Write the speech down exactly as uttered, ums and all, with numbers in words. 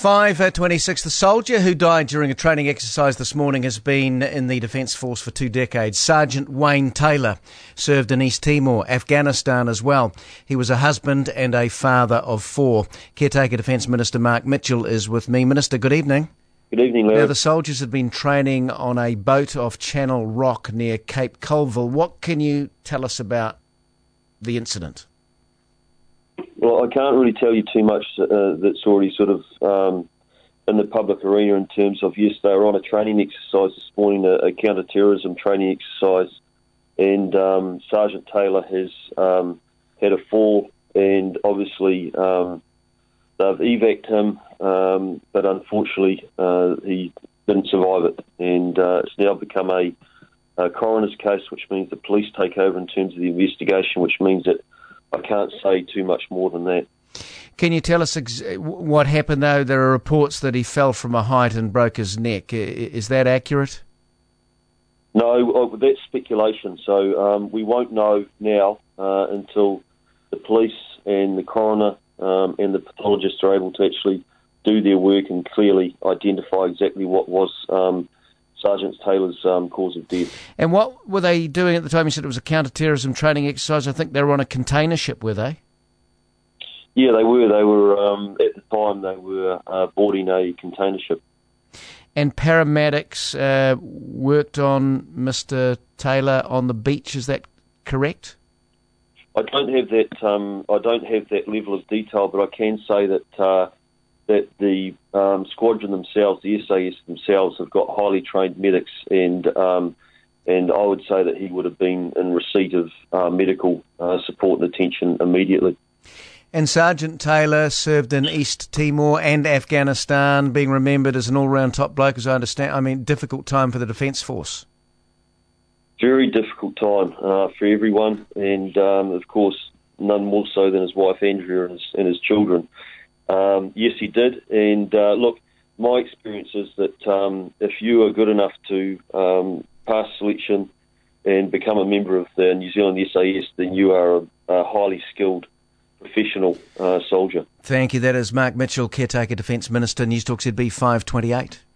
five twenty-six, the soldier who died during a training exercise this morning has been in the Defence Force for two decades. Sergeant Wayne Taylor served in East Timor, Afghanistan as well. He was a husband and a father of four. Caretaker Defence Minister Mark Mitchell is with me. Minister, good evening. Good evening, Larry. Now, the soldiers had been training on a boat off Channel Rock near Cape Colville. What can you tell us about the incident? Well, I can't really tell you too much uh, that's already sort of um, in the public arena in terms of, yes, they were on a training exercise this morning, a, a counter-terrorism training exercise, and um, Sergeant Taylor has um, had a fall, and obviously um, they've evac'd him, um, but unfortunately uh, he didn't survive it, and uh, it's now become a, a coroner's case, which means the police take over in terms of the investigation, which means that I can't say too much more than that. Can you tell us ex- what happened, though? There are reports that he fell from a height and broke his neck. Is that accurate? No, that's speculation. So um, we won't know now uh, until the police and the coroner um, and the pathologists are able to actually do their work and clearly identify exactly what was um, Sergeant Taylor's um, cause of death. And what were they doing at the time? You said it was a counter-terrorism training exercise. I think they were on a container ship, were they? Yeah, they were. They were, um, at the time, they were uh, boarding a container ship. And paramedics uh, worked on Mister Taylor on the beach, is that correct? I don't have that, um, I don't have that level of detail, but I can say that uh, that the um, squadron themselves, the S A S themselves, have got highly trained medics, and um, and I would say that he would have been in receipt of uh, medical uh, support and attention immediately. And Sergeant Taylor served in East Timor and Afghanistan, being remembered as an all-round top bloke, as I understand. I mean, difficult time for the Defence Force. Very difficult time uh, for everyone, and um, of course, none more so than his wife Andrea and his, and his children. Um, yes, he did. And uh, look, my experience is that um, if you are good enough to um, pass selection and become a member of the New Zealand S A S, then you are a, a highly skilled professional uh, soldier. Thank you. That is Mark Mitchell, Caretaker Defence Minister, News Talk Z B five twenty-eight.